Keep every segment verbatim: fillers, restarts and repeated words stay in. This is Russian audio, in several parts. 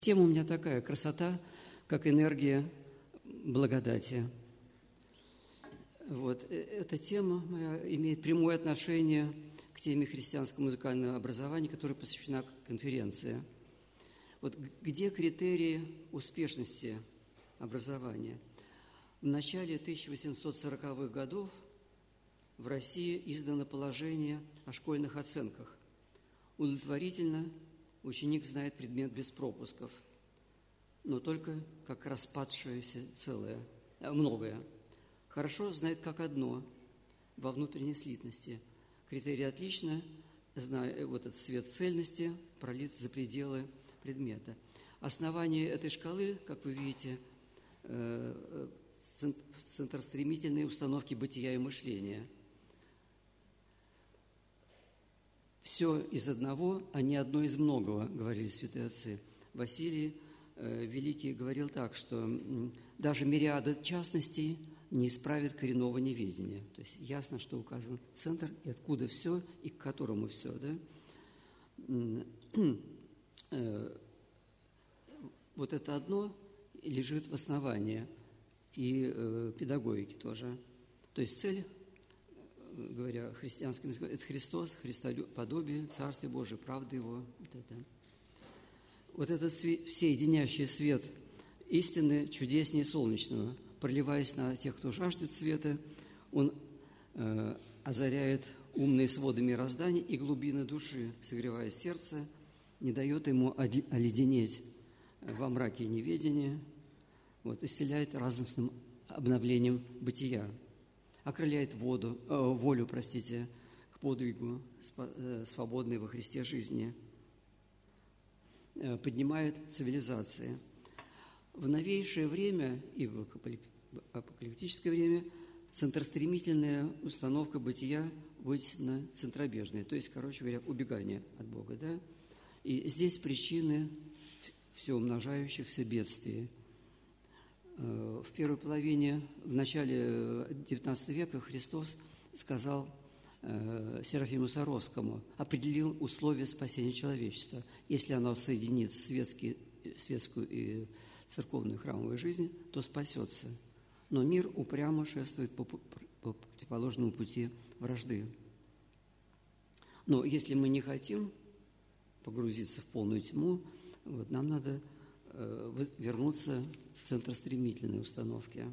Тема у меня такая: красота как энергия благодати. Вот. Эта тема моя имеет прямое отношение к теме христианского музыкального образования, которой посвящена конференция. Вот где критерии успешности образования? В начале тысяча восемьсот сороковых годов в России издано положение о школьных оценках. Удовлетворительно ученик знает предмет без пропусков, но только как распадшееся целое, многое. Хорошо знает как одно, во внутренней слитности. Критерий отлично, зная вот этот свет цельности, пролит за пределы предмета. Основание этой шкалы, как вы видите, центростремительные установки бытия и мышления. «Все из одного, а не одно из многого», говорили святые отцы. Василий э, Великий говорил так, что м, даже мириада частностей не исправит коренного неведения. То есть ясно, что указан центр, и откуда все, и к которому все. Да? Э, вот это одно лежит в основании, и э, педагогики тоже. То есть цель, говоря христианским языком, это Христос, Христоподобие, Царствие Божие, правда Его. Вот, это. вот этот свет, всеединящий свет истины чудеснее солнечного, проливаясь на тех, кто жаждет света, он э, озаряет умные своды мироздания и глубины души, согревая сердце, не дает ему оледенеть во мраке неведения, вот, исцеляет разумным обновлением бытия, окрыляет воду, э, волю, простите, к подвигу э, свободной во Христе жизни, э, поднимает цивилизации. В новейшее время и в апокалиптическое время центростремительная установка бытия вытеснена центробежной, то есть, короче говоря, убегание от Бога. Да? И здесь причины все умножающихся бедствий. В первой половине, в начале девятнадцатого века Христос сказал э, Серафиму Саровскому, определил условия спасения человечества. Если оно соединит светский, светскую и церковную храмовую жизнь, то спасется. Но мир упрямо шествует по, по противоположному пути вражды. Но если мы не хотим погрузиться в полную тьму, вот, нам надо э, вернуться центростремительной установки.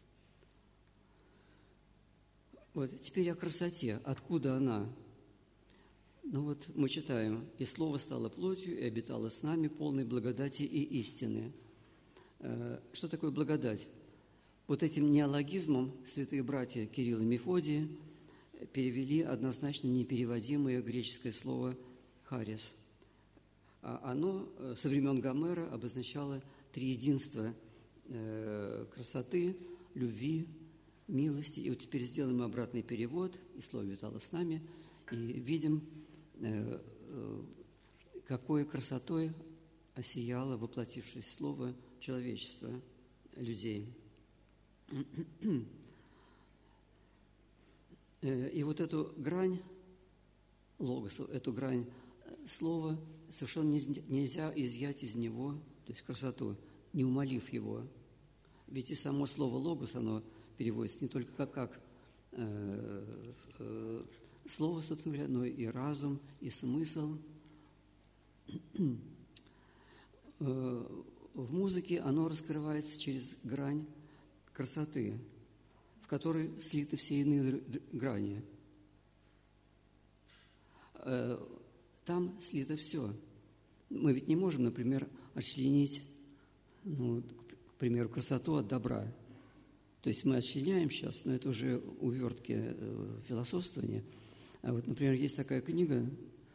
Вот. Теперь о красоте. Откуда она? Ну вот мы читаем: «И Слово стало плотью, и обитало с нами, полной благодати и истины». Что такое благодать? Вот этим неологизмом святые братья Кирилл и Мефодий перевели однозначно непереводимое греческое слово «харис». Оно со времен Гомера обозначало триединство красоты, любви, милости. И вот теперь сделаем обратный перевод, и Слово витало с нами, и видим, какой красотой осияло воплотившееся Слово человечества, людей. И вот эту грань логоса, эту грань слова совершенно нельзя изъять из него, то есть красоту, не умолив его. Ведь и само слово «логос», оно переводится не только как, как э, э, слово, собственно говоря, но и разум, и смысл. В музыке оно раскрывается через грань красоты, в которой слиты все иные грани. Там слито все. Мы ведь не можем, например, отчленить, ну, к примеру, красоту от добра. То есть мы отчленяем сейчас, но это уже увертки философствования. А вот, например, есть такая книга,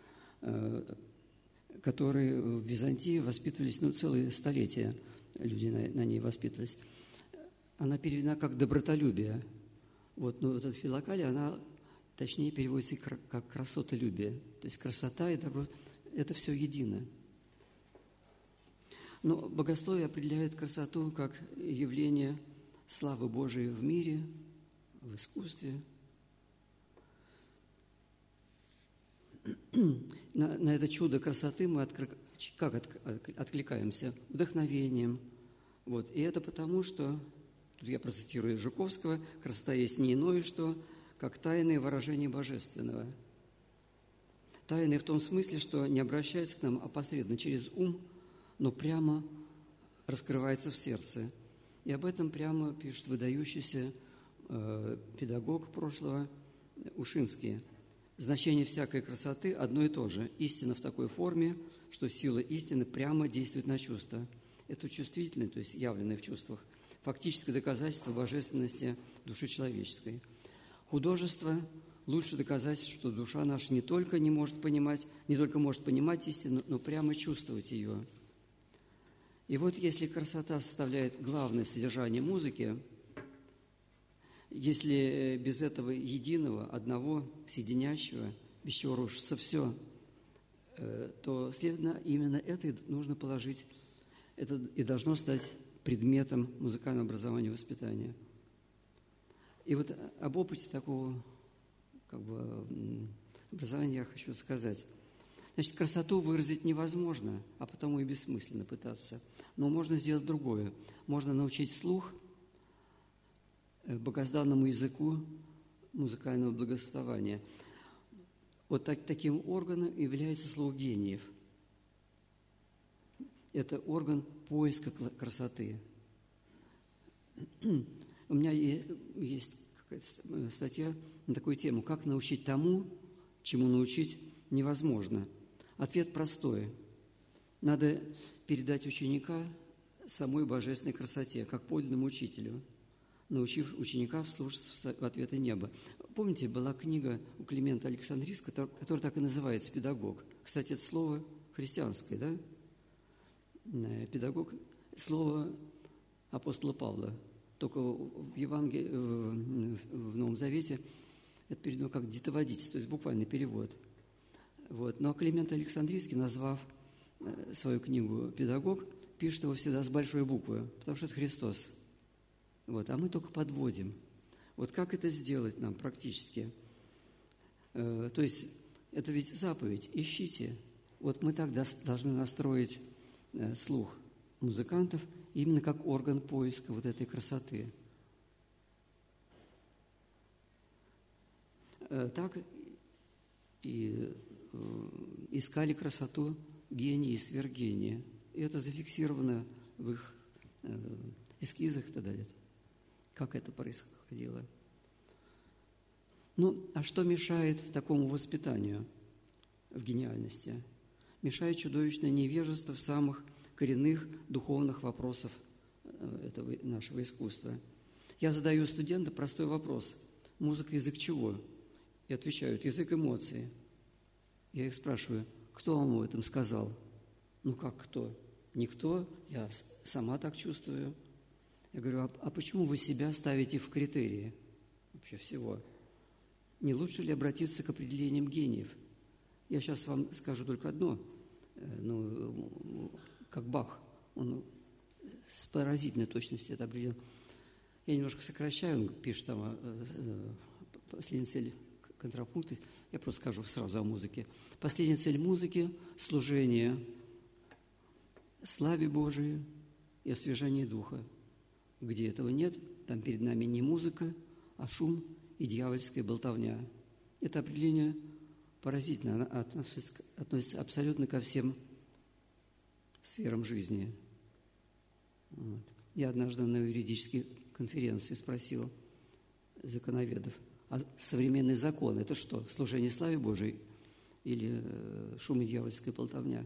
которые в Византии воспитывались, ну, целые столетия люди на, на ней воспитывались. Она переведена как «добротолюбие». Вот, но вот эта филокалия, она точнее переводится как «красотолюбие». То есть красота и добро – это все едино. Но богословие определяет красоту как явление славы Божией в мире, в искусстве. На, на это чудо красоты мы откры, как откликаемся? Вдохновением. Вот. И это потому, что, тут я процитирую Жуковского, красота есть не иное, что как тайное выражение божественного. Тайное в том смысле, что не обращается к нам опосредованно через ум, но прямо раскрывается в сердце. И об этом прямо пишет выдающийся э, педагог прошлого Ушинский. Значение всякой красоты одно и то же. Истина в такой форме, что сила истины прямо действует на чувства. Это чувствительное, то есть явленное в чувствах, фактическое доказательство божественности души человеческой. Художество – лучшее доказательство, что душа наша не только не может понимать, не только может понимать истину, но прямо чувствовать ее. И вот если красота составляет главное содержание музыки, если без этого единого, одного, всеединящего, без чего рушится все, то, следовательно, именно это и нужно положить, это и должно стать предметом музыкального образования и воспитания. И вот об опыте такого как бы, образования я хочу сказать. Значит, красоту выразить невозможно, а потому и бессмысленно пытаться. Но можно сделать другое. Можно научить слух богословному языку музыкального благословения. Вот так, таким органом является слух гениев. Это орган поиска красоты. У меня есть какая-то статья на такую тему: «Как научить тому, чему научить невозможно?» Ответ простой. Надо передать ученика самой божественной красоте, как подлинному учителю, научив ученика вслушаться в ответы неба. Помните, была книга у Климента Александрийского, которая так и называется «Педагог». Кстати, это слово христианское, да? Педагог – слово апостола Павла. Только в Евангелии, в Новом Завете это переведено как «детоводитель», то есть буквальный перевод. Вот. Но Климент Александрийский, назвав свою книгу «Педагог», пишет его всегда с большой буквы, потому что это Христос. Вот. А мы только подводим. Вот как это сделать нам практически? То есть это ведь заповедь «Ищите». Вот мы так должны настроить слух музыкантов именно как орган поиска вот этой красоты. Так и искали красоту гении и сверхгении. И это зафиксировано в их эскизах и так далее. Как это происходило. Ну, а что мешает такому воспитанию в гениальности? Мешает чудовищное невежество в самых коренных духовных вопросах этого нашего искусства. Я задаю студентам простой вопрос: музыка – язык чего? И отвечают: язык эмоций. Я их спрашиваю: кто вам об этом сказал? Ну как кто? Никто, я сама так чувствую. Я говорю: а, а почему вы себя ставите в критерии вообще всего? Не лучше ли обратиться к определениям гениев? Я сейчас вам скажу только одно. Ну, как Бах, он с поразительной точностью это определил. Я немножко сокращаю, он пишет там последняя цель контрапункта. Я просто скажу сразу о музыке. Последняя цель музыки – служение славе Божией и освежание духа. Где этого нет, там перед нами не музыка, а шум и дьявольская болтовня. Это определение поразительно, оно относится, относится абсолютно ко всем сферам жизни. Вот. Я однажды на юридической конференции спросил законоведов: а современный закон – это что, служение славе Божией или шум и дьявольская болтовня?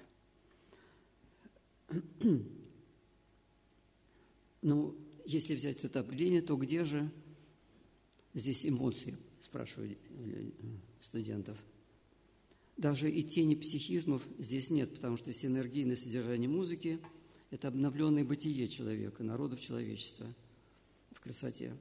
Ну, если взять это определение, то где же здесь эмоции, спрашиваю студентов. Даже и тени психизмов здесь нет, потому что синергийное содержание музыки – это обновленное бытие человека, народов человечества в красоте.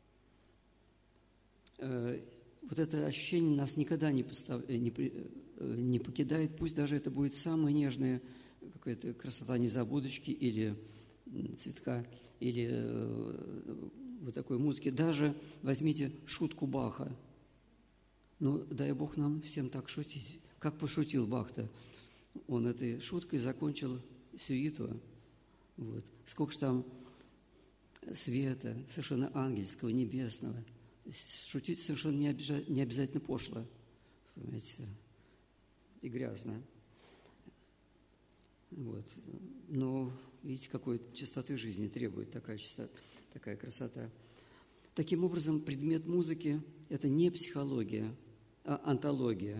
Вот это ощущение нас никогда не, постав... не, не покидает, пусть даже это будет самая нежная какая-то красота незабудочки или цветка, или э, вот такой музыки. Даже возьмите шутку Баха. Ну, дай Бог нам всем так шутить. Как пошутил Бах-то? он этой шуткой закончил сюиту. Вот. Сколько же там света, совершенно ангельского, небесного. То есть шутить совершенно не, обижа... не обязательно пошло, понимаете, и грязно. Вот. Но видите, какой чистоты жизни требует такая чистота, такая красота. Таким образом, предмет музыки – это не психология, а онтология.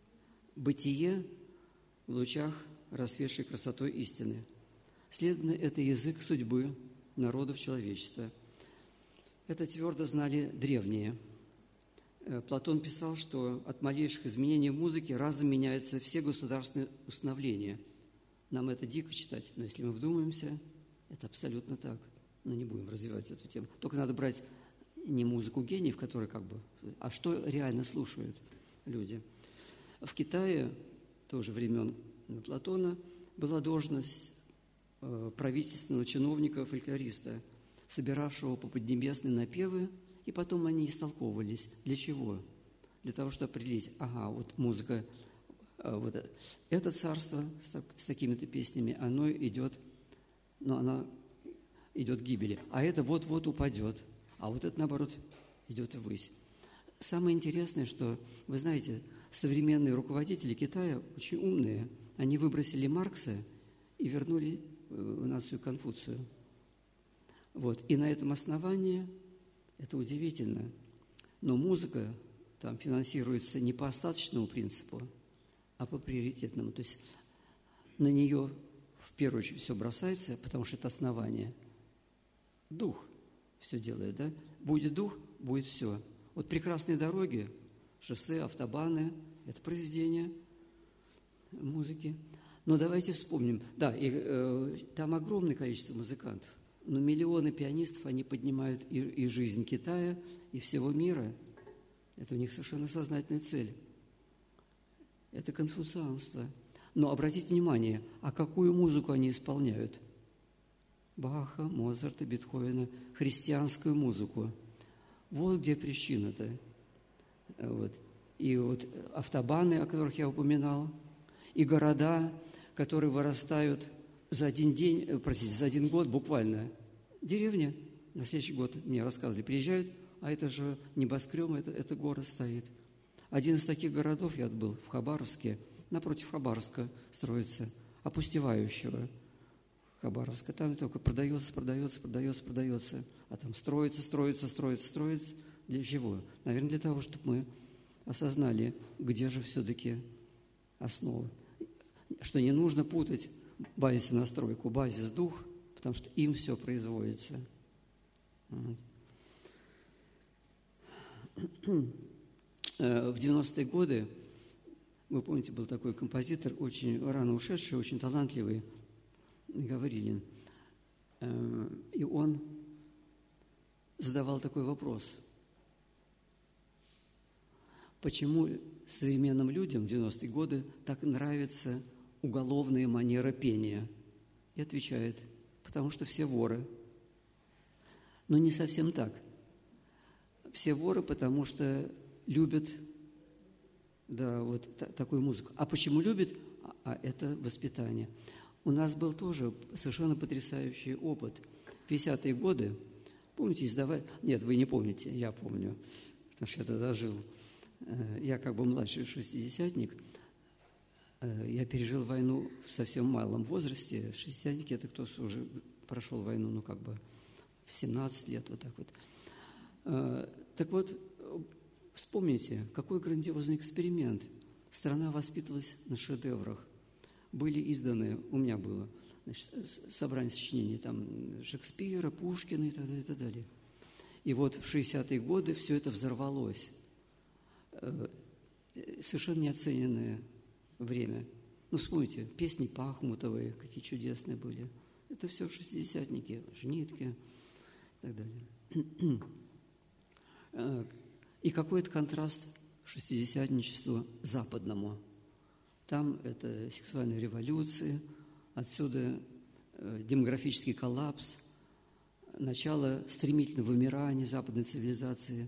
Бытие в лучах расцветшей красотой истины. Следовательно, это язык судьбы народов человечества. Это твердо знали древние. Платон писал, что от малейших изменений в музыке разом меняются все государственные установления. Нам это дико читать, но если мы вдумаемся, это абсолютно так. Но не будем развивать эту тему. Только надо брать не музыку гениев, которые как бы, а что реально слушают люди. В Китае, тоже времен Платона, была должность правительственного чиновника-фольклориста, собиравшего по поднебесные напевы, и потом они истолковывались. Для чего? Для того, чтобы определить, ага, вот музыка, вот это царство с, так, с такими-то песнями, оно идет, но оно идет к гибели, а это вот-вот упадет, а вот это, наоборот, идет ввысь. Самое интересное, что, вы знаете, современные руководители Китая очень умные, они выбросили Маркса и вернули в нацию Конфуцию. Вот. И на этом основании, это удивительно, но музыка там финансируется не по остаточному принципу, а по приоритетному. То есть на нее в первую очередь все бросается, потому что это основание. Дух все делает, да? Будет дух, будет все. Вот прекрасные дороги, шоссе, автобаны – это произведение музыки. Но давайте вспомним. Да, и, э, там огромное количество музыкантов, но миллионы пианистов, они поднимают и, и жизнь Китая, и всего мира. Это у них совершенно сознательная цель. Это конфуцианство. Но обратите внимание, а какую музыку они исполняют? Баха, Моцарта, Бетховена, христианскую музыку. Вот где причина-то. Вот. И вот автобаны, о которых я упоминал, и города, которые вырастают за один день, простите, за один год буквально. Деревня на следующий год, мне рассказывали, приезжают, а это же небоскреб, это, это город стоит. Один из таких городов, я был в Хабаровске, напротив Хабаровска строится, опустевающего Хабаровска. Там только продается, продается, продается, продается, а там строится, строится, строится, строится. Для чего? Наверное, для того, чтобы мы осознали, где же все-таки основа. Что не нужно путать базис и настройку, базис – дух, потому что им все производится. В девяностые годы, вы помните, был такой композитор, очень рано ушедший, очень талантливый, Гаврилин. И он задавал такой вопрос. Почему современным людям в девяностые годы так нравится уголовная манера пения? И отвечает, потому что все воры. Но не совсем так. Все воры, потому что любят, да, вот та, такую музыку. А почему любят? А, а это воспитание. У нас был тоже совершенно потрясающий опыт. В пятидесятые годы, помните, издавали... Нет, вы не помните, я помню, потому что я тогда жил. Я как бы младший шестидесятник. Я пережил войну в совсем малом возрасте. Шестидесятники – это кто уже прошел войну, ну, как бы в семнадцать лет, вот так вот. Так вот, вспомните, какой грандиозный эксперимент. Страна воспитывалась на шедеврах. Были изданы, у меня было, значит, собрание сочинений там Шекспира, Пушкина и так далее, и так далее. И вот в шестидесятые годы все это взорвалось. Совершенно неоцененное время. Ну, вспомните, песни Пахмутовой, какие чудесные были. Это все шестидесятники, женитки и так далее. И какой-то контраст шестидесятничеству западному. Там это сексуальные революции, отсюда демографический коллапс, начало стремительного вымирания западной цивилизации,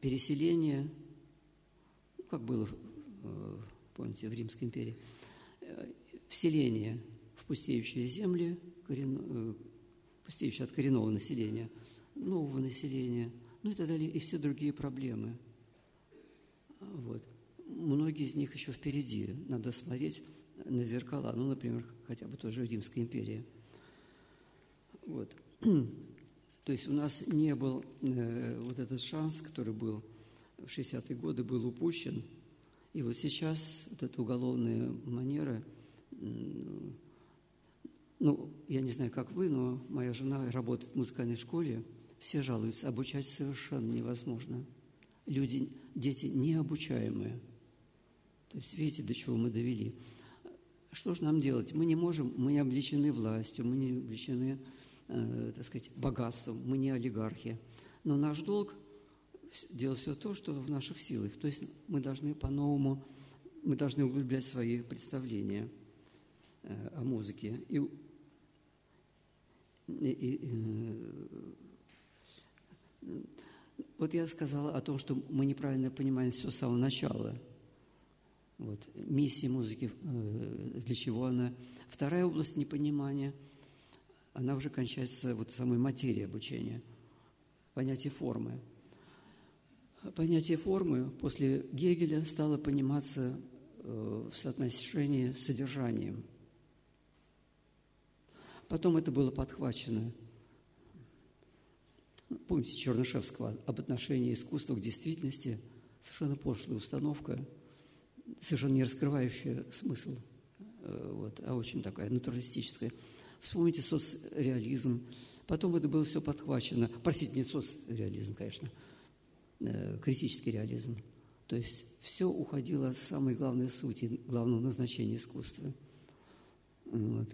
переселение, как было, помните, в Римской империи, вселение в пустеющие земли, корен... пустеющие от коренного населения, нового населения, ну и так далее, и все другие проблемы. Вот. Многие из них еще впереди. Надо смотреть на зеркала, ну, например, хотя бы тоже Римская империя. Вот. То есть у нас не был э, вот этот шанс, который был в шестидесятые годы, был упущен. И вот сейчас вот эта уголовная манера, э, ну, я не знаю, как вы, но моя жена работает в музыкальной школе, все жалуются, обучать совершенно невозможно. Люди, дети необучаемые. То есть видите, до чего мы довели. Что же нам делать? Мы не можем, мы не облечены властью, мы не облечены, э, так сказать, богатством, мы не олигархи. Но наш долг делать все то, что в наших силах. То есть мы должны по-новому, мы должны углублять свои представления э, о музыке. И, и, и, э, вот я сказала о том, что мы неправильно понимаем все с самого начала. Вот, миссия музыки, для чего она. Вторая область непонимания, она уже кончается вот самой материей обучения, понятие формы. Понятие формы после Гегеля стало пониматься в соотношении с содержанием. Потом это было подхвачено. Помните Чернышевского об отношении искусства к действительности? Совершенно пошлая установка, совершенно не раскрывающая смысл, вот, а очень такая натуралистическая. Вспомните соцреализм. Потом это было все подхвачено. Простите, не соцреализм, конечно, критический реализм. То есть все уходило от самой главной сути, главного назначения искусства. Вот.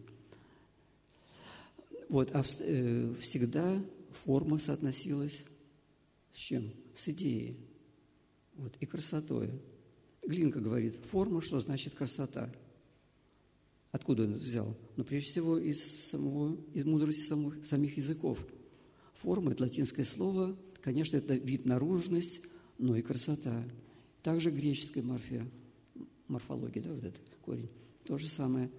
Вот, а всегда форма соотносилась с чем? С идеей. Вот, и красотой. Глинка говорит, форма, что значит красота? Откуда он это взял? Ну, прежде всего, из, самого, из мудрости самых, самих языков. Форма – это латинское слово, конечно, это вид, наружность, но и красота. Также греческая морфия, морфология, да, вот этот корень, то же самое.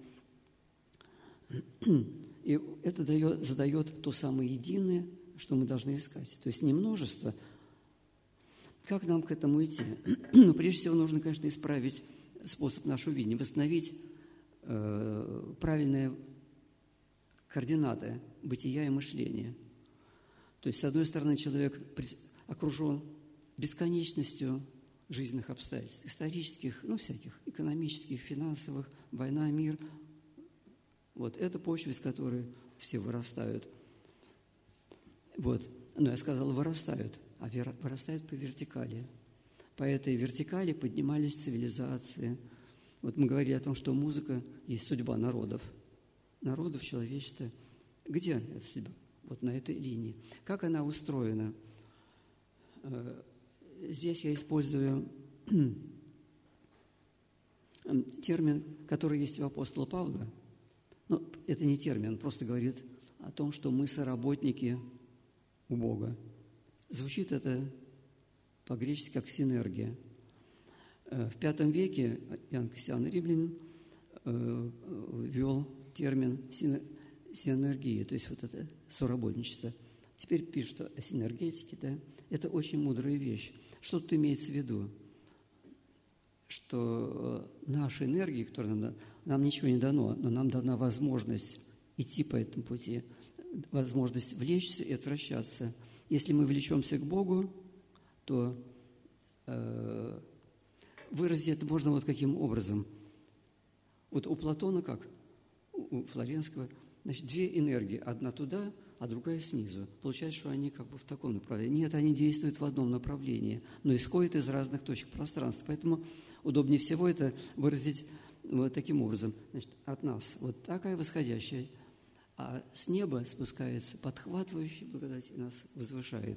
И это дает, задает то самое единое, что мы должны искать. То есть не множество. Как нам к этому идти? Ну, прежде всего, нужно, конечно, исправить способ нашего видения, восстановить э, правильные координаты бытия и мышления. То есть, с одной стороны, человек окружен бесконечностью жизненных обстоятельств, исторических, ну, всяких, экономических, финансовых, война, мир. Вот это почва, из которой все вырастают. Вот. Но я сказала, вырастают, а вырастают по вертикали. По этой вертикали поднимались цивилизации. Вот мы говорили о том, что музыка есть судьба народов. Народов, человечества. Где эта судьба? Вот на этой линии. Как она устроена? Здесь я использую термин, который есть у апостола Павла. Но это не термин, он просто говорит о том, что мы соработники у Бога. Звучит это по-гречески как синергия. В пятом веке Иоанн Кассиан Римлянин ввел термин синергия, то есть вот это соработничество. Теперь пишут о синергетике, да? Это очень мудрая вещь. Что тут имеется в виду? Что наша энергия, которая нам, нам ничего не дано, но нам дана возможность идти по этому пути, возможность влечься и отвращаться. Если мы влечемся к Богу, то э, выразить это можно вот каким образом. Вот у Платона как? У Флоренского, значит, две энергии. Одна туда, а другая снизу. Получается, что они как бы в таком направлении. Нет, они действуют в одном направлении, но исходят из разных точек пространства. Поэтому удобнее всего это выразить вот таким образом. Значит, от нас вот такая восходящая, а с неба спускается подхватывающая благодать и нас возвышает.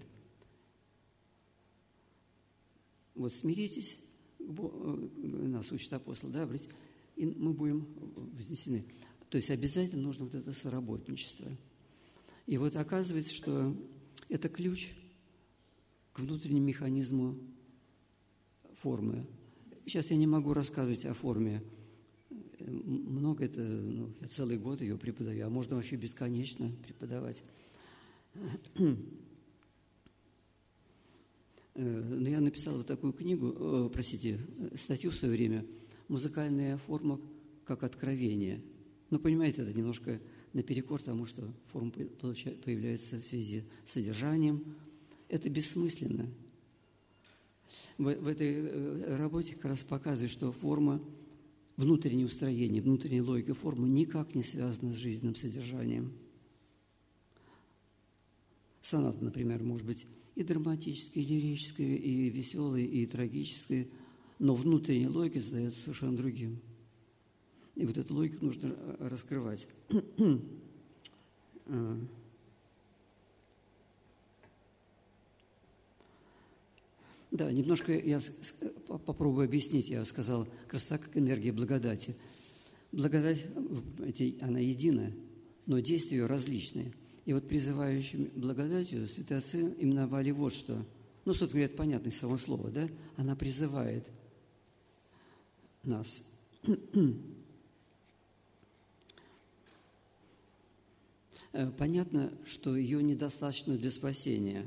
Вот смиритесь, нас учит апостол, да, и мы будем вознесены. То есть обязательно нужно вот это соработничество. И вот оказывается, что это ключ к внутреннему механизму формы. Сейчас я не могу рассказывать о форме много это, ну, я целый год ее преподаю, а можно вообще бесконечно преподавать. Но я написал вот такую книгу, простите, статью в свое время «Музыкальная форма как откровение». Ну, понимаете, это немножко наперекор тому, что форма появляется в связи с содержанием. Это бессмысленно. В, в этой работе как раз показывает, что форма, внутреннее устроение, внутренняя логика формы никак не связана с жизненным содержанием. Соната, например, может быть и драматическая, и лирическая, и веселая, и трагическая, но внутренняя логика задается совершенно другим. И вот эту логику нужно раскрывать. Да, немножко я попробую объяснить. Я сказал, красота как энергия благодати. Благодать, она единая, но действия ее различные. И вот призывающими благодатью святые отцы именовали вот что. Ну, собственно говоря, это понятно из самого слова, да? Она призывает нас. Понятно, что ее недостаточно для спасения.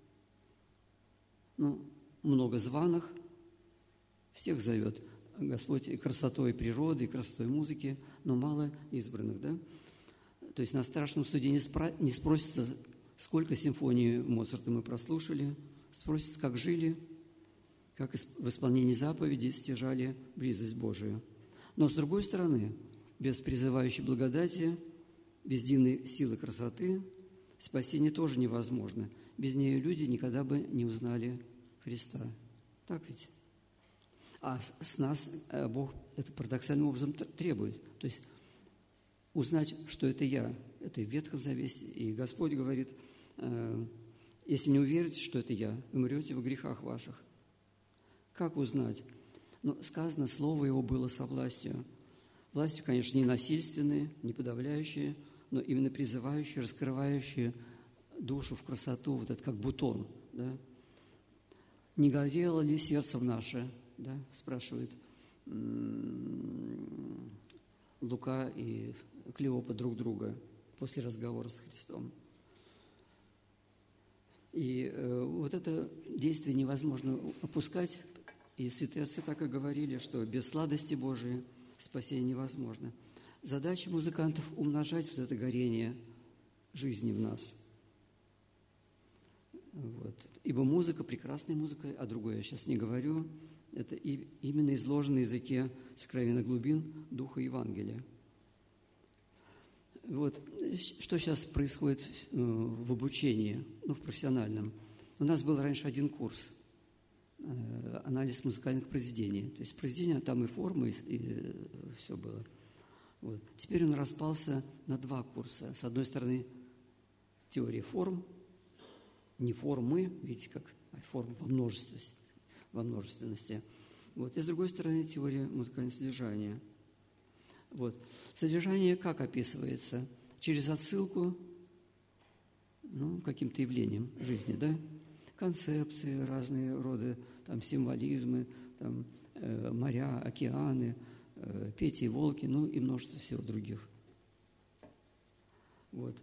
Ну, много званых, всех зовет Господь и красотой природы, и красотой музыки, но мало избранных, да? То есть на страшном суде не, спро- не спросится, сколько симфоний Моцарта мы прослушали, спросится, как жили, как в исполнении заповедей стяжали близость Божию. Но, с другой стороны, без призывающей благодати, без дивной силы красоты спасение тоже невозможно. Без нее люди никогда бы не узнали Христа. Так ведь? А с нас Бог это парадоксальным образом требует. То есть узнать, что это я, это и в Ветхом Завете, и Господь говорит, если не уверите, что это я, умрете в грехах ваших. Как узнать? Ну, сказано, слово его было со властью. Властью, конечно, не насильственной, не подавляющей, но именно призывающей, раскрывающей душу в красоту, вот это как бутон, да? Не горело ли сердце наше, да, спрашивает Лука и Клеопа друг друга после разговора с Христом. И э, вот это действие невозможно опускать, и святые отцы так и говорили, что без сладости Божией спасение невозможно. Задача музыкантов – умножать вот это горение жизни в нас. Вот. Ибо музыка, прекрасная музыка, а другое я сейчас не говорю, это и, именно изложено на языке сокровенных глубин Духа Евангелия. Вот. Что сейчас происходит в обучении, ну, в профессиональном? У нас был раньше один курс – анализ музыкальных произведений. То есть произведения, там и формы, и, и все было. Вот. Теперь он распался на два курса. С одной стороны, теория форм, не формы, видите, как форм во множественности. Во множественности. Вот. И с другой стороны, теория музыкального содержания. Вот. Содержание как описывается? Через отсылку, ну, к каким-то явлениям жизни, да? Концепции, разные роды, там, символизмы, там, э, моря, океаны, э, Пети и волки, ну, и множество всего других. Вот.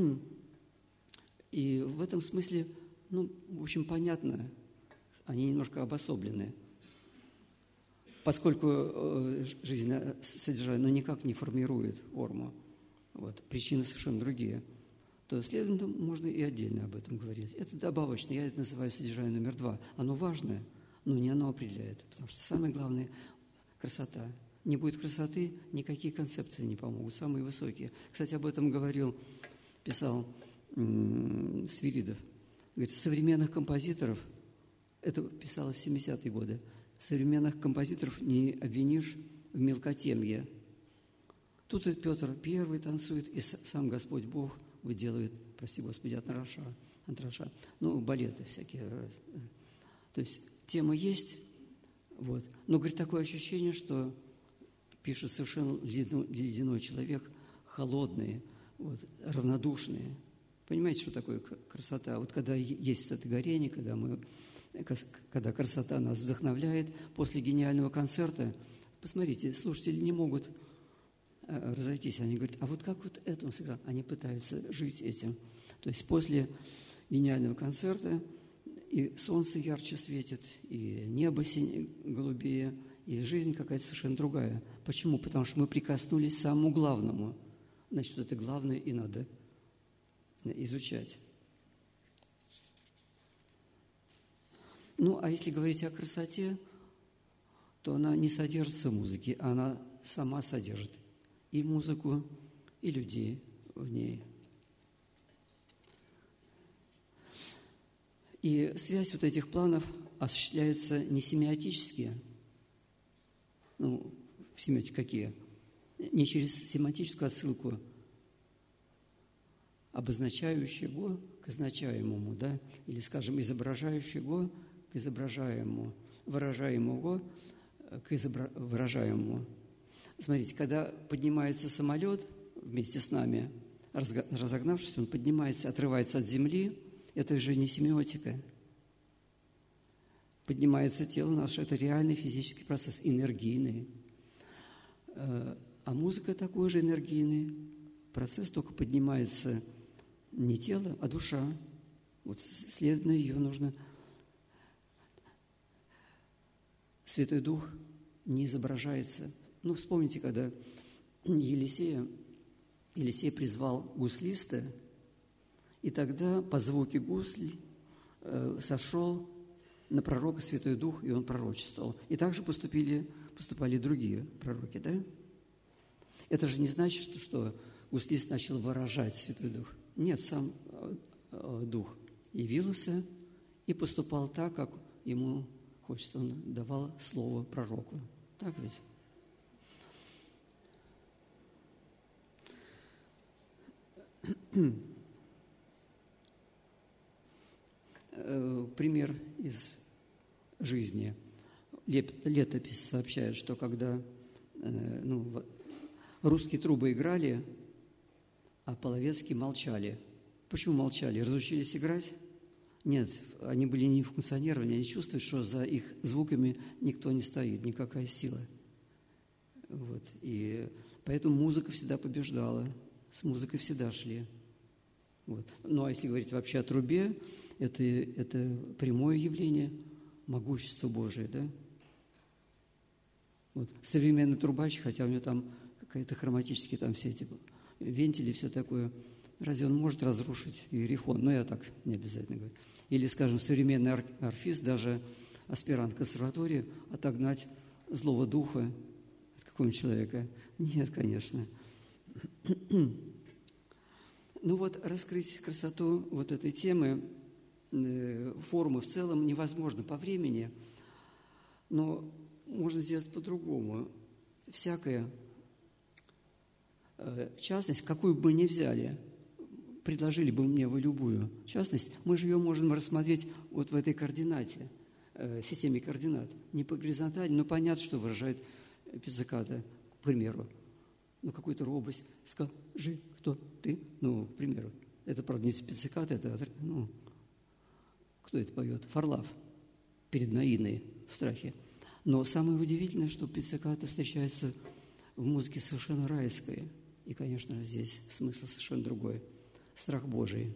И в этом смысле, ну, в общем, понятно, они немножко обособлены. Поскольку э, жизненное содержание, ну, никак не формирует форму, вот, причины совершенно другие, то, следовательно, можно и отдельно об этом говорить. Это добавочно, я это называю содержание номер два. Оно важное, но не оно определяет, потому что самое главное – красота. Не будет красоты, никакие концепции не помогут, самые высокие. Кстати, об этом говорил, писал м- Свиридов. Говорит, современных композиторов, это писалось в семидесятые годы, современных композиторов не обвинишь в мелкотемье. Тут и Петр Первый танцует, и сам Господь Бог выделывает, прости Господи, антраша, антраша, ну, балеты всякие. То есть тема есть, вот. Но, говорит, такое ощущение, что пишет совершенно ледяной человек, холодный, вот, равнодушный. Понимаете, что такое красота? Вот когда есть вот это горение, когда мы... когда красота нас вдохновляет, после гениального концерта, посмотрите, слушатели не могут разойтись. Они говорят, а вот как вот это он сыграл? Они пытаются жить этим. То есть после гениального концерта и солнце ярче светит, и небо синее, голубее, и жизнь какая-то совершенно другая. Почему? Потому что мы прикоснулись к самому главному. Значит, это главное и надо изучать. Ну, а если говорить о красоте, то она не содержится в музыке, она сама содержит и музыку, и людей в ней. И связь вот этих планов осуществляется не семиотически, ну, в семиотике какие? Не через семантическую отсылку, обозначающего к означаемому, да, или, скажем, изображающего к изображаемому, выражаемого к изобра... выражаемому. Смотрите, когда поднимается самолет вместе с нами, разогнавшись, он поднимается, отрывается от земли, это же не семиотика. Поднимается тело наше, это реальный физический процесс, энергийный. А музыка такой же энергийный процесс, только поднимается не тело, а душа. Вот, следовательно, ее нужно... Святой Дух не изображается. Ну, вспомните, когда Елисея, Елисей призвал гуслиста, и тогда под звуки гусли э, сошел на пророка Святой Дух, и он пророчествовал. И также поступили, поступали другие пророки, да? Это же не значит, что, что гуслист начал выражать Святой Дух. Нет, сам э, э, Дух явился и поступал так, как ему хочется. Он давал слово пророку. Так ведь? Пример из жизни. Летопись сообщает, что когда ну, русские трубы играли, а половецкие молчали. Почему молчали? Разучились играть? Нет, они были не функционировали, они чувствуют, что за их звуками никто не стоит, никакая сила. Вот. И поэтому музыка всегда побеждала, с музыкой всегда шли. Вот. Ну, а если говорить вообще о трубе, это, это прямое явление могущества Божия, да? Вот. Современный трубач, хотя у него там какие-то хроматические там все эти вентили, все такое, разве он может разрушить иерихон? Ну, я так не обязательно говорю. Или, скажем, современный арфист, даже аспирант консерватории, отогнать злого духа от какого-нибудь человека? Нет, конечно. Ну вот, раскрыть красоту вот этой темы, формы в целом невозможно по времени, но можно сделать по-другому. Всякая частность, какую бы мы ни взяли, предложили бы мне вы любую частность, мы же ее можем рассмотреть вот в этой координате, э, системе координат. Не по горизонтали, но понятно, что выражает пиззиката, к примеру. Ну, какую-то робость. Скажи, кто ты? Ну, к примеру. Это, правда, не пиззиката, это, ну, кто это поет? Фарлав перед Наиной в страхе. Но самое удивительное, что пиззиката встречается в музыке совершенно райской. И, конечно, здесь смысл совершенно другой. Страх Божий,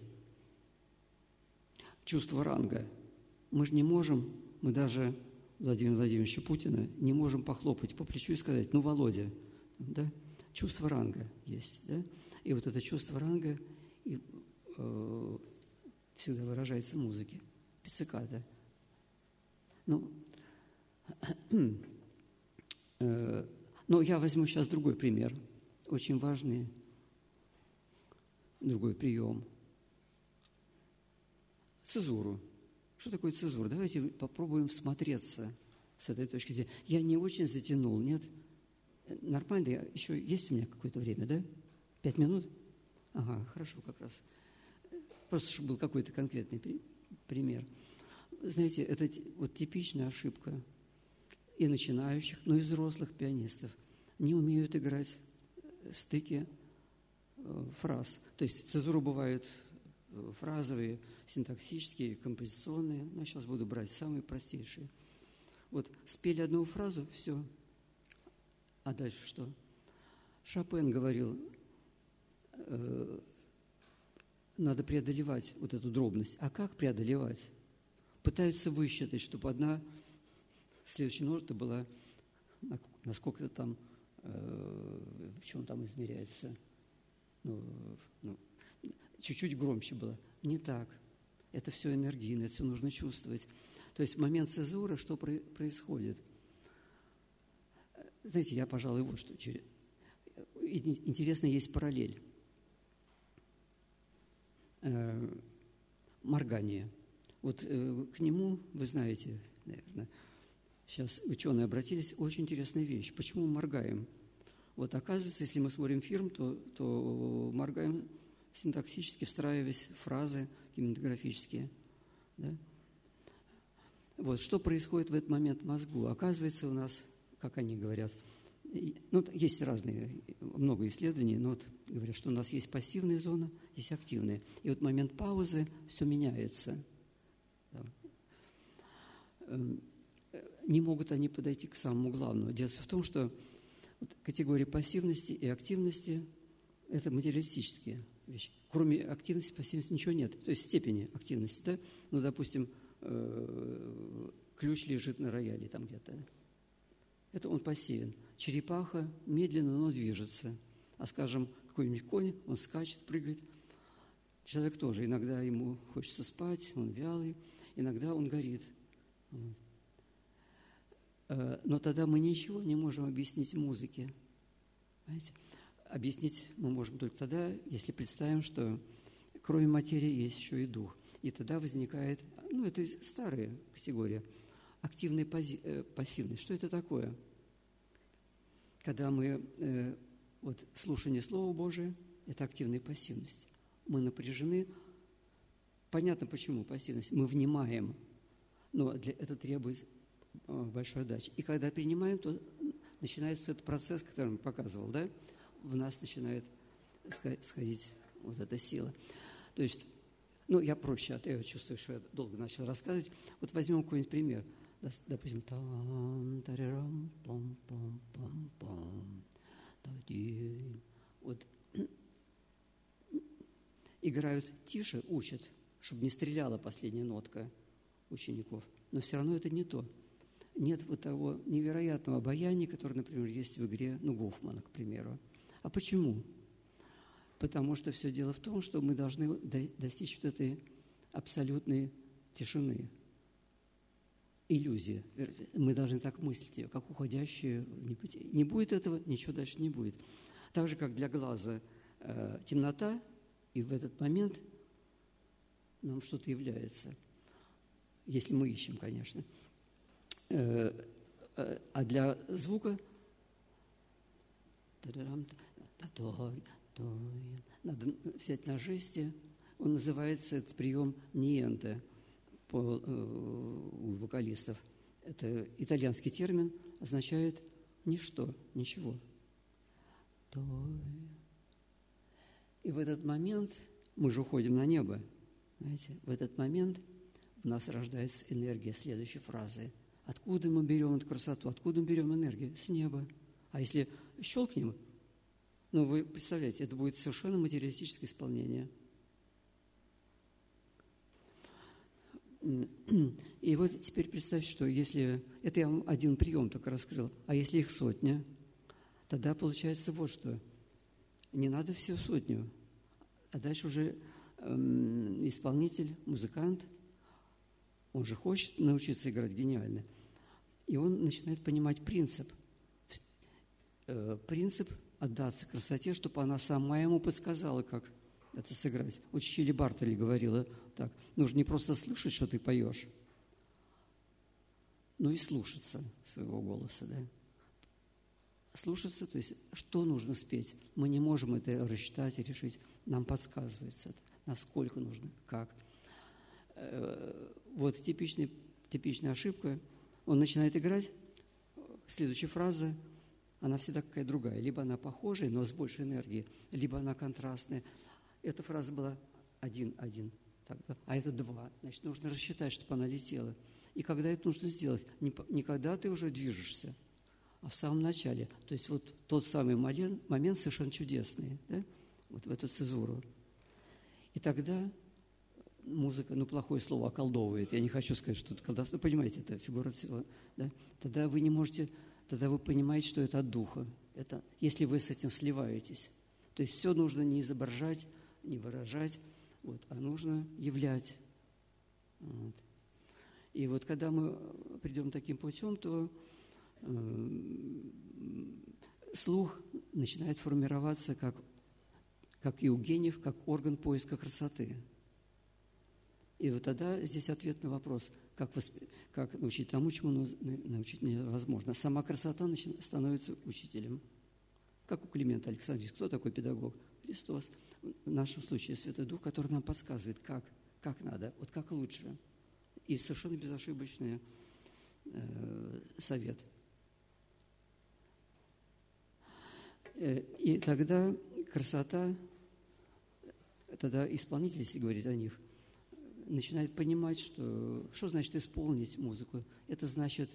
чувство ранга. Мы же не можем, мы даже Владимира Владимировича Путина не можем похлопать по плечу и сказать, ну, Володя, да, чувство ранга есть, да, и вот это чувство ранга и, э, всегда выражается в музыке, пицциката. Ну, э, но я возьму сейчас другой пример, очень важный, другой прием. Цезуру. Что такое цезура? Давайте попробуем всмотреться с этой точки зрения. Я не очень затянул, нет? Нормально? Я, еще есть у меня какое-то время, да? Пять минут? Ага, хорошо как раз. Просто, чтобы был какой-то конкретный при, пример. Знаете, это вот типичная ошибка и начинающих, но и взрослых пианистов. Не умеют играть стыки фраз. То есть цезуры бывают фразовые, синтаксические, композиционные. Но сейчас буду брать самые простейшие. Вот спели одну фразу, все. А дальше что? Шопен говорил, э, надо преодолевать вот эту дробность. А как преодолевать? Пытаются высчитать, чтобы одна следующая нота была на, на сколько-то там, э, в чем там измеряется, ну, ну, чуть-чуть громче было. Не так. Это все энергийно, это все нужно чувствовать. То есть в момент цезуры что про- происходит? Знаете, я, пожалуй, вот что. Интересно, есть параллель. Э, моргание. Вот э, к нему, вы знаете, наверное, сейчас ученые обратились, очень интересная вещь. Почему мы моргаем? Вот оказывается, если мы смотрим фильм, то, то моргаем синтаксически, встраиваясь в фразы кинематографические. Да? Вот, что происходит в этот момент в мозгу? Оказывается, у нас, как они говорят, ну, есть разные, много исследований, но вот говорят, что у нас есть пассивная зона, есть активная. И вот в момент паузы все меняется. Не могут они подойти к самому главному. Дело в том, что категории пассивности и активности – это материалистические вещи. Кроме активности, пассивности ничего нет. То есть степени активности. Да? Ну, допустим, ключ лежит на рояле там где-то. Это он пассивен. Черепаха медленно, но движется. А, скажем, какой-нибудь конь, он скачет, прыгает. Человек тоже. Иногда ему хочется спать, он вялый, иногда он горит. Но тогда мы ничего не можем объяснить в музыке. Понимаете? Объяснить мы можем только тогда, если представим, что кроме материи есть еще и дух. И тогда возникает, ну, это старая категория, активная пози, э, пассивность. Что это такое? Когда мы, э, вот, слушание Слова Божия, это активная пассивность. Мы напряжены. Понятно, почему пассивность. Мы внимаем, но для, это требует э, большой отдачи. И когда принимаем, то начинается этот процесс, который я показывал, да? В нас начинает сходить вот эта сила. То есть, ну, я проще, я чувствую, что я долго начал рассказывать. Вот возьмем какой-нибудь пример. Допустим, там, тарарам, пам, пам, пам, пам, вот играют тише, учат, чтобы не стреляла последняя нотка учеников. Но все равно это не то. Нет вот того невероятного обаяния, которое, например, есть в игре, ну, Гофмана, к примеру. А почему? Потому что все дело в том, что мы должны достичь вот этой абсолютной тишины. Иллюзия. Мы должны так мыслить ее, как уходящую в небытие. Не будет этого, ничего дальше не будет. Так же, как для глаза э, темнота, и в этот момент нам что-то является. Если мы ищем, конечно. Э, э, а для звука надо взять на жесте. Он называется, этот прием ниенте по, э, у вокалистов. Это итальянский термин, означает ничто, ничего. И в этот момент мы же уходим на небо. Знаете, в этот момент в нас рождается энергия следующей фразы. Откуда мы берем эту красоту? Откуда мы берем энергию? С неба. А если щелкнем, ну, вы представляете, это будет совершенно материалистическое исполнение. И вот теперь представьте, что если... Это я вам один прием только раскрыл. А если их сотня, тогда получается вот что. Не надо всю сотню. А дальше уже эм, исполнитель, музыкант, он же хочет научиться играть гениально. И он начинает понимать принцип. Э, принцип отдаться красоте, чтобы она сама ему подсказала, как это сыграть. Вот Чичили Бартоли говорила так. Нужно не просто слышать, что ты поешь, но и слушаться своего голоса, да? Слушаться, то есть что нужно спеть. Мы не можем это рассчитать и решить. Нам подсказывается это, насколько нужно, как. Вот типичный, типичная ошибка. Он начинает играть, следующая фраза, она всегда какая-то другая. Либо она похожая, но с большей энергией, либо она контрастная. Эта фраза была один-один, а это два. Значит, нужно рассчитать, чтобы она летела. И когда это нужно сделать? Не, не когда ты уже движешься, а в самом начале. То есть вот тот самый момент, момент совершенно чудесный, да? Вот в эту цезуру. И тогда музыка, ну, плохое слово, околдовывает. Я не хочу сказать, что это колдовство. Ну, понимаете, это фигура всего. Да? Тогда вы не можете, тогда вы понимаете, что это от Духа. Это, если вы с этим сливаетесь. То есть все нужно не изображать, не выражать, вот, а нужно являть. Вот. И вот когда мы придем таким путем, то э, слух начинает формироваться как, как Евгеньев, как орган поиска красоты. И вот тогда здесь ответ на вопрос, как, восп... как научить тому, чему научить невозможно. Сама красота начи... становится учителем. Как у Климента Александровича. Кто такой педагог? Христос. В нашем случае Святой Дух, который нам подсказывает, как, как надо, вот как лучше. И совершенно безошибочный э, совет. И тогда красота, тогда исполнитель, если говорить о них, начинает понимать, что, что значит исполнить музыку. Это значит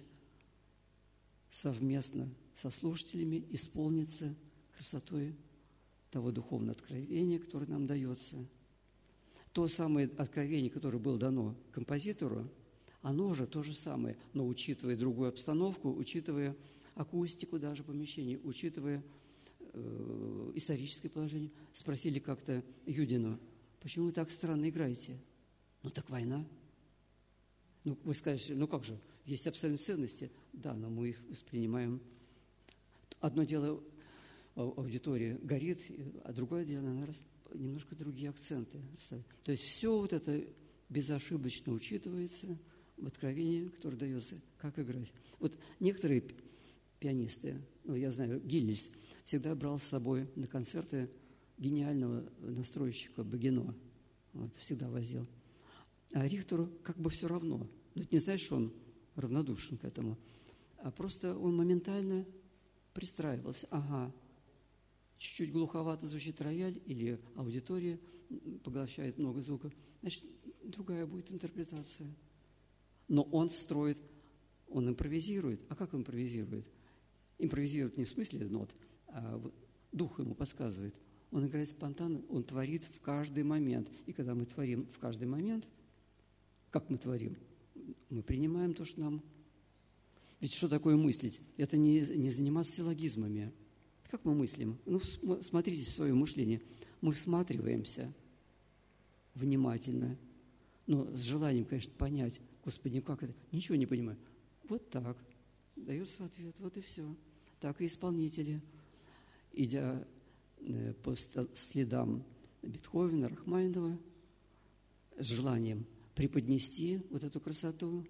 совместно со слушателями исполниться красотой того духовного откровения, которое нам дается. То самое откровение, которое было дано композитору, оно уже то же самое, но учитывая другую обстановку, учитывая акустику даже помещения, учитывая э, историческое положение. Спросили как-то Юдину, почему вы так странно играете? Ну, так война. Ну, вы скажете, ну как же, есть абсолютные ценности. Да, но мы их воспринимаем. Одно дело, аудитория горит, а другое дело, она немножко другие акценты. То есть все вот это безошибочно учитывается в откровении, которое дается, как играть. Вот некоторые пианисты, ну, я знаю, Гильнис всегда брал с собой на концерты гениального настройщика Богино. Вот, всегда возил. А Рихтеру как бы все равно. Ну, это не значит, что он равнодушен к этому, а просто он моментально пристраивался. Ага, чуть-чуть глуховато звучит рояль или аудитория поглощает много звука, значит, другая будет интерпретация. Но он строит, он импровизирует. А как импровизирует? Импровизирует не в смысле нот, а дух ему подсказывает. Он играет спонтанно, он творит в каждый момент. И когда мы творим в каждый момент, как мы творим? Мы принимаем то, что нам... Ведь что такое мыслить? Это не, не заниматься силлогизмами. Как мы мыслим? Ну, смотрите в свое мышление. Мы всматриваемся внимательно, но с желанием, конечно, понять. Господи, как это? Ничего не понимаю. Вот так. Дается ответ. Вот и все. Так и исполнители, идя по следам Бетховена, Рахманинова, с желанием преподнести вот эту красоту,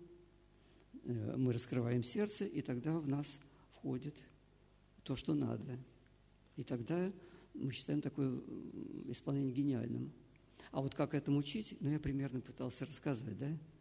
мы раскрываем сердце, и тогда в нас входит то, что надо. И тогда мы считаем такое исполнение гениальным. А вот как этому учить, ну, я примерно пытался рассказать, да?